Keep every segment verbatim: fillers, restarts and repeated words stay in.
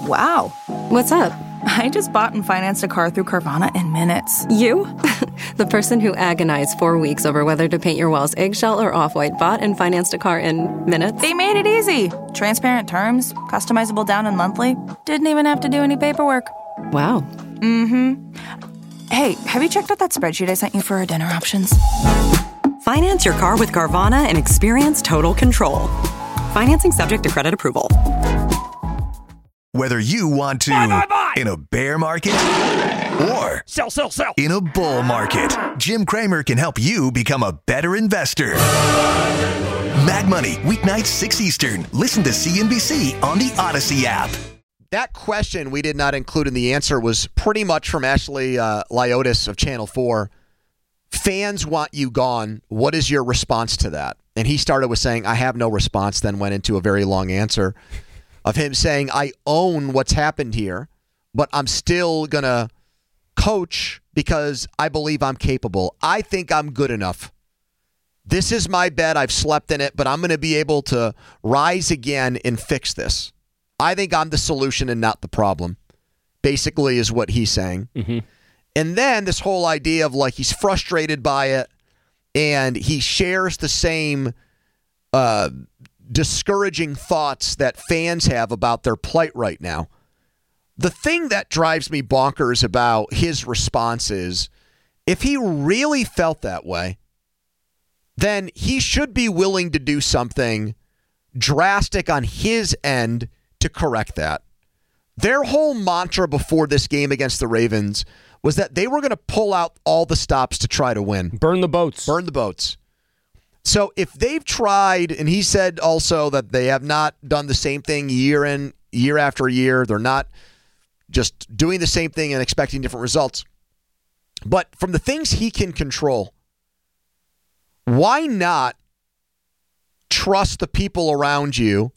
Wow. What's up? I just bought and financed a car through Carvana in minutes. You? The person who agonized four weeks over whether to paint your walls eggshell or off-white bought and financed a car in minutes? They made it easy. Transparent terms, customizable down and monthly. Didn't even have to do any paperwork. Wow. Mm-hmm. Hey, have you checked out that spreadsheet I sent you for our dinner options? Finance your car with Carvana and experience total control. Financing subject to credit approval. Whether you want to buy, buy, buy. in a bear market or sell, sell, sell. in a bull market, Jim Cramer can help you become a better investor. Mad Money, weeknights six Eastern. Listen to C N B C on the Odyssey app. That question we did not include in the answer was pretty much from Ashley uh, Lyotis of Channel four. Fans want you gone. What is your response to that? And he started with saying, I have no response, then went into a very long answer of him saying, I own what's happened here, but I'm still going to coach because I believe I'm capable. I think I'm good enough. This is my bed. I've slept in it, but I'm going to be able to rise again and fix this. I think I'm the solution and not the problem, basically is what he's saying. Mm-hmm. And then this whole idea of like he's frustrated by it and he shares the same uh, discouraging thoughts that fans have about their plight right now. The thing that drives me bonkers about his response is if he really felt that way, then he should be willing to do something drastic on his end to correct that. Their whole mantra before this game against the Ravens was that they were going to pull out all the stops to try to win. Burn the boats. Burn the boats. So if they've tried, and he said also that they have not done the same thing year in, year after year. They're not just doing the same thing and expecting different results. But from the things he can control, why not trust the people around you?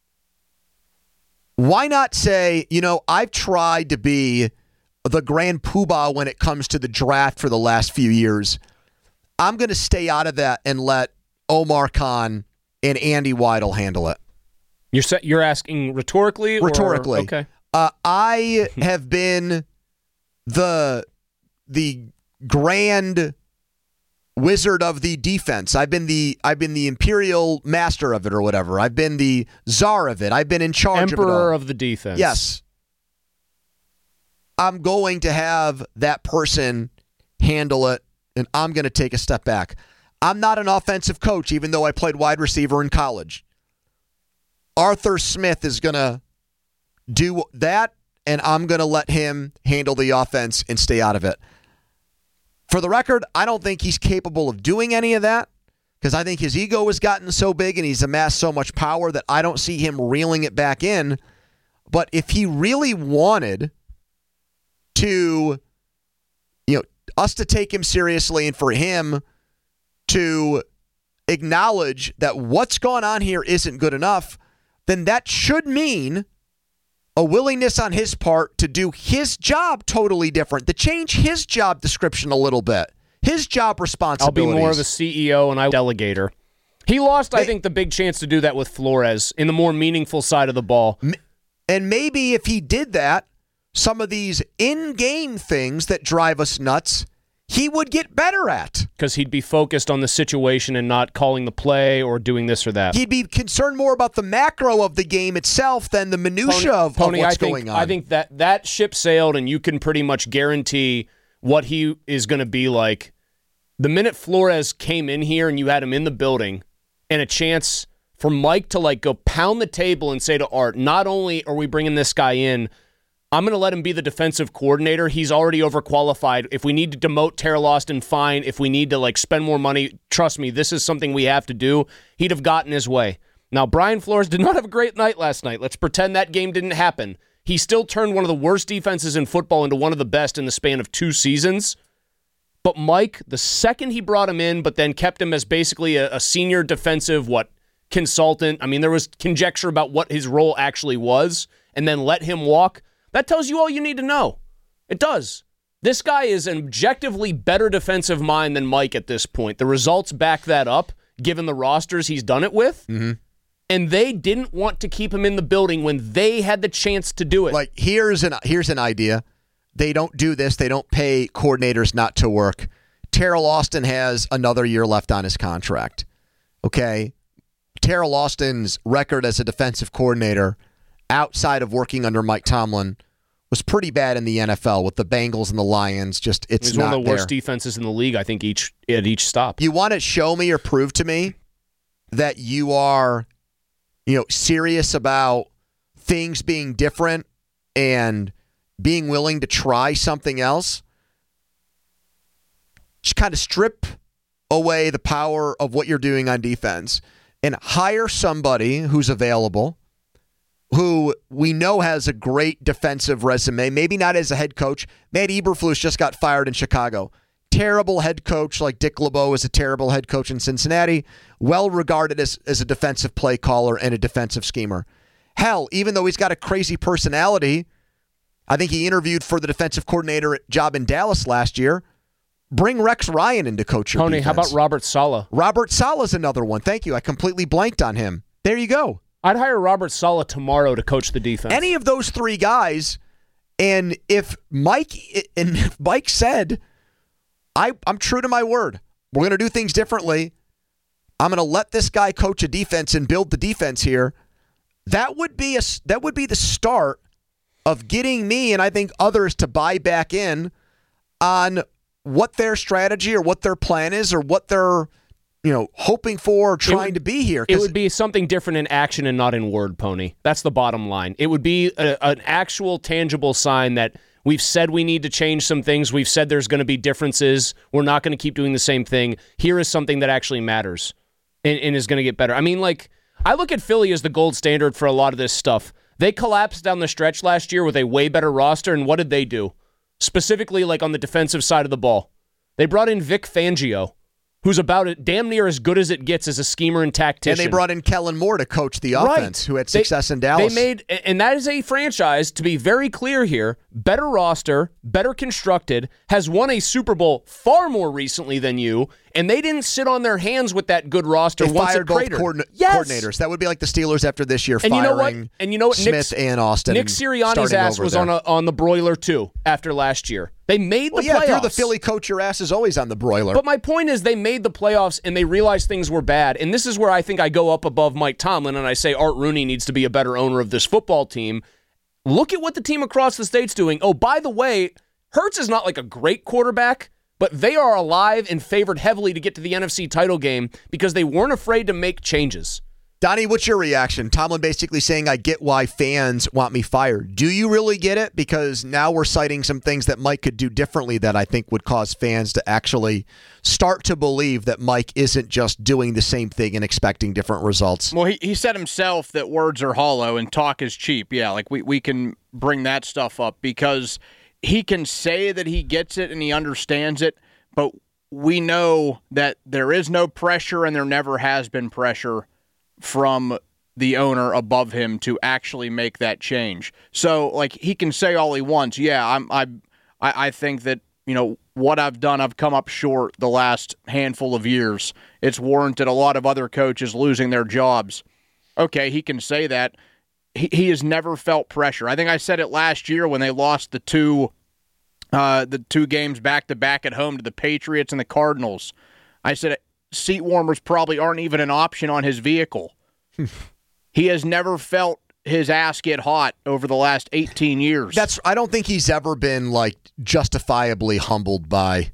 Why not say, you know, I've tried to be the grand poobah when it comes to the draft for the last few years. I'm going to stay out of that and let Omar Khan and Andy Weidel handle it. You're sa- you're asking rhetorically? Rhetorically. Or, okay. Uh, I have been the the grand wizard of the defense. I've been the I've been the imperial master of it or whatever. I've been the czar of it. I've been in charge Emperor of it all. of the defense. Yes. I'm going to have that person handle it, and I'm going to take a step back. I'm not an offensive coach, even though I played wide receiver in college. Arthur Smith is going to do that, and I'm going to let him handle the offense and stay out of it. For the record, I don't think he's capable of doing any of that because I think his ego has gotten so big and he's amassed so much power that I don't see him reeling it back in. But if he really wanted to, you know, us to take him seriously and for him to acknowledge that what's going on here isn't good enough, then that should mean a willingness on his part to do his job totally different, to change his job description a little bit, his job responsibilities. I'll be more of a C E O and I delegator. He lost, I think, the big chance to do that with Flores in the more meaningful side of the ball. And maybe if he did that, some of these in-game things that drive us nuts, he would get better at. Because he'd be focused on the situation and not calling the play or doing this or that. He'd be concerned more about the macro of the game itself than the minutia Pony, of, Pony, of what's I think, going on. I think that that ship sailed, and you can pretty much guarantee what he is going to be like. The minute Flores came in here and you had him in the building and a chance for Mike to like go pound the table and say to Art, not only are we bringing this guy in, I'm going to let him be the defensive coordinator. He's already overqualified. If we need to demote Teryl Austin, fine. If we need to like spend more money, trust me, this is something we have to do. He'd have gotten his way. Now, Brian Flores did not have a great night last night. Let's pretend that game didn't happen. He still turned one of the worst defenses in football into one of the best in the span of two seasons. But Mike, the second he brought him in, but then kept him as basically a, a senior defensive, what, consultant. I mean, there was conjecture about what his role actually was, and then let him walk. That tells you all you need to know. It does. This guy is an objectively better defensive mind than Mike at this point. The results back that up, given the rosters he's done it with. Mm-hmm. and they didn't want to keep him in the building when they had the chance to do it. Like, here's an here's an idea. They don't do this. They don't pay coordinators not to work. Terrell Austin has another year left on his contract. Okay? Terrell Austin's record as a defensive coordinator outside of working under Mike Tomlin was pretty bad in the N F L with the Bengals and the Lions. Just it's He's not one of the worst there. defenses in the league, I think, each at each stop. You want to show me or prove to me that you are, you know, serious about things being different and being willing to try something else? Just kind of strip away the power of what you're doing on defense and hire somebody who's available, who we know has a great defensive resume, maybe not as a head coach. Matt Eberflus just got fired in Chicago. Terrible head coach, like Dick LeBeau is a terrible head coach in Cincinnati, well regarded as, as a defensive play caller and a defensive schemer. Hell, even though he's got a crazy personality, I think he interviewed for the defensive coordinator job in Dallas last year. Bring Rex Ryan into coach your Tony, defense. how about Robert Saleh? Robert Saleh's another one. Thank you. I completely blanked on him. There you go. I'd hire Robert Saleh tomorrow to coach the defense. Any of those three guys, and if Mike and if Mike said, I, I'm true to my word, we're going to do things differently, I'm going to let this guy coach a defense and build the defense here, that would be a, that would be the start of getting me and I think others to buy back in on what their strategy or what their plan is or what they're, you know, hoping for or trying would, to be here. It would be something different in action and not in word, Pony. That's the bottom line. It would be a, an actual tangible sign that we've said we need to change some things. We've said there's going to be differences. We're not going to keep doing the same thing. Here is something that actually matters and, and is going to get better. I mean, like, I look at Philly as the gold standard for a lot of this stuff. They collapsed down the stretch last year with a way better roster, and what did they do? Specifically, like on the defensive side of the ball. They brought in Vic Fangio, who's about it, damn near as good as it gets as a schemer and tactician. And they brought in Kellen Moore to coach the offense, right. who had success they, in Dallas. They made, and that is a franchise, to be very clear here, better roster, better constructed, has won a Super Bowl far more recently than you, and they didn't sit on their hands with that good roster they once fired it both cratered. coordin- yes. coordinators. That would be like the Steelers after this year and firing you know what? And you know what? Smith Nick, and Austin. Nick and Sirianni's ass was there. on a, on the broiler too after last year. They made the well, yeah, playoffs. if you're the Philly coach, your ass is always on the broiler. But my point is they made the playoffs and they realized things were bad. And this is where I think I go up above Mike Tomlin and I say Art Rooney needs to be a better owner of this football team. Look at what the team across the state's doing. Oh, by the way, Hurts is not like a great quarterback, but they are alive and favored heavily to get to the N F C title game because they weren't afraid to make changes. Donnie, what's your reaction? Tomlin basically saying, I get why fans want me fired. Do you really get it? Because now we're citing some things that Mike could do differently that I think would cause fans to actually start to believe that Mike isn't just doing the same thing and expecting different results. Well, he, he said himself that words are hollow and talk is cheap. Yeah, like we, we can bring that stuff up because he can say that he gets it and he understands it, but we know that there is no pressure and there never has been pressure from the owner above him to actually make that change. So, like, he can say all he wants. Yeah, I'm, I, I think that, you know, what I've done, I've come up short the last handful of years. It's warranted a lot of other coaches losing their jobs. Okay, he can say that. He, he has never felt pressure. I think I said it last year when they lost the two, uh, the two games back to back at home to the Patriots and the Cardinals. I said seat warmers probably aren't even an option on his vehicle. He has never felt his ass get hot over the last eighteen years. That's. I don't think he's ever been like justifiably humbled by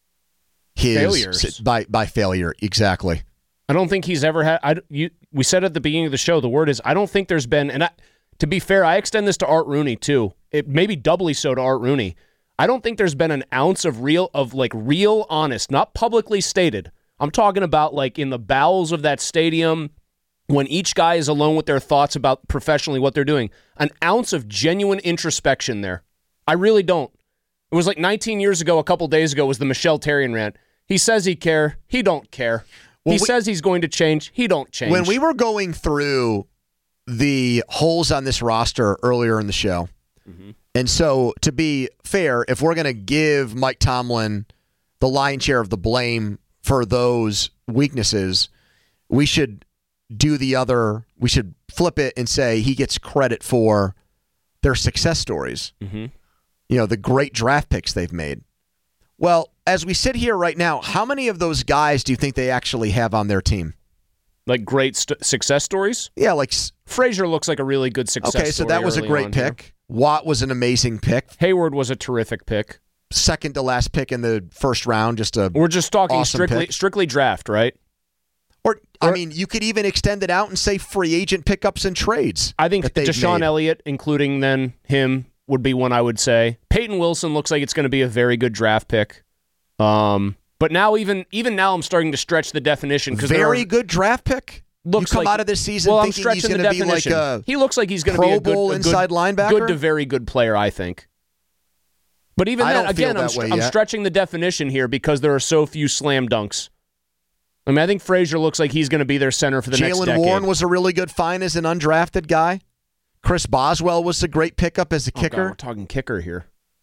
his failures. By by failure, exactly. I don't think he's ever had. I, you, we said at the beginning of the show, the word is I don't think there's been. And I, to be fair, I extend this to Art Rooney too. It maybe doubly so to Art Rooney. I don't think there's been an ounce of real, of like real, honest, not publicly stated. I'm talking about like in the bowels of that stadium, when each guy is alone with their thoughts about professionally what they're doing, an ounce of genuine introspection there. I really don't. It was like nineteen years ago, a couple days ago, was the Michelle Therrien rant. He says he care, he don't care. He Well, we, says he's going to change, he don't change. When we were going through the holes on this roster earlier in the show, mm-hmm. and so to be fair, if we're going to give Mike Tomlin the lion's share of the blame for those weaknesses, we should do the other, we should flip it and say he gets credit for their success stories. Mm-hmm. You know, the great draft picks they've made. Well, as we sit here right now, how many of those guys do you think they actually have on their team? Like great st- success stories? Yeah, like Frazier looks like a really good success okay, story. so that was a great pick. Here. Watt was an amazing pick. Hayward was a terrific pick. Second to last pick in the first round, just a We're just talking awesome strictly pick. strictly draft, right? Or, I Or- mean, you could even extend it out and say free agent pickups and trades. I think that they've Deshaun made. Elliott, including then him, would be one I would say. Peyton Wilson looks like it's going to be a very good draft pick. Um, but now even even now I'm starting to stretch the definition because Very good draft pick. Looks you come like, out of this season well, thinking I'm he's stretching going the to be like definition. a he looks like he's going to Pro be a good, Bowl a good, inside linebacker. good to very good player, I think. But even I then, don't feel again, I'm, that st- way I'm yet. stretching the definition here because there are so few slam dunks. I mean, I think Frazier looks like he's going to be their center for the next Jalen decade. Warren was a really good find as an undrafted guy. Chris Boswell was a great pickup as a Oh, kicker. God, we're talking kicker here.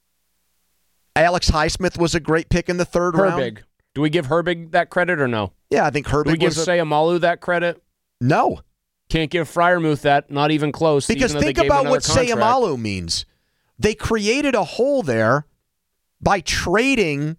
Alex Highsmith was a great pick in the third round. Herbig. Do we give Herbig that credit or no? Yeah, I think Herbig Do we give was a, Sayamalu that credit? no. Can't give Fryermuth that, not even close. Because even though think they gave him about another what contract. Sayamalu means. They created a hole there by trading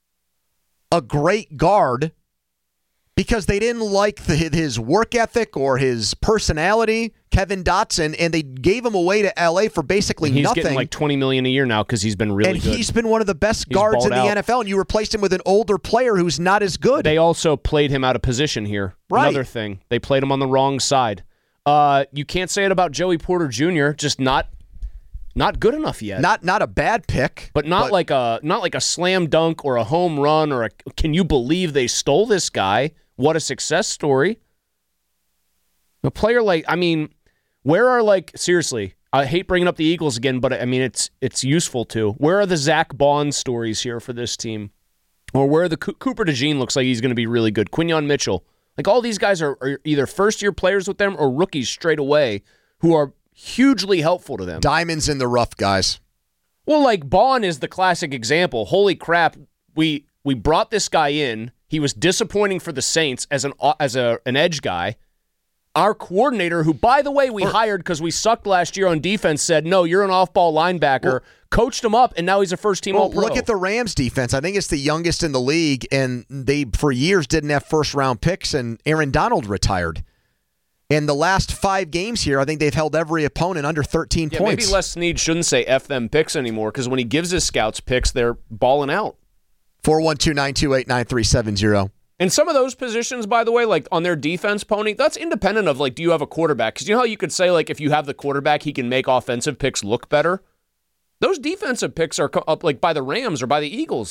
a great guard because they didn't like the, his work ethic or his personality, Kevin Dotson, and they gave him away to L A for basically And he's nothing. getting like twenty million dollars a year now because he's been really and good. he's been one of the best He's guards in balled the out. N F L, and you replaced him with an older player who's not as good. They also played him out of position here. Right. Another thing. They played him on the wrong side. Uh, you can't say it about Joey Porter Junior Just not not good enough yet. Not not a bad pick, but not like a not like a slam dunk or a home run or a can you believe they stole this guy? What a success story. A player like I mean, where are like seriously, I hate bringing up the Eagles again, but I mean it's it's useful to. Where are the Zach Bond stories here for this team? Or where the Co- Cooper DeJean looks like he's going to be really good. Quinyon Mitchell. Like all these guys are, are either first-year players with them or rookies straight away who are hugely helpful to them. Diamonds in the rough, guys. Well, like Bond is the classic example. Holy crap, we we brought this guy in. He was disappointing for the Saints as an as a an edge guy. Our coordinator, who, by the way, we or, hired because we sucked last year on defense, said, no, you're an off-ball linebacker, well, coached him up, and now he's a first-team well, All-Pro. Look at the Rams defense. I think it's the youngest in the league, and they, for years, didn't have first-round picks, and Aaron Donald retired. In the last five games here, I think they've held every opponent under thirteen yeah, points. Maybe Les Snead shouldn't say F them picks anymore, because when he gives his scouts picks, they're balling out. four one two, nine two eight, nine three seven zero. And some of those positions, by the way, like on their defense, Pony, that's independent of, like, do you have a quarterback? Because you know how you could say, like, if you have the quarterback, he can make offensive picks look better? Those defensive picks are, up like, by the Rams or by the Eagles.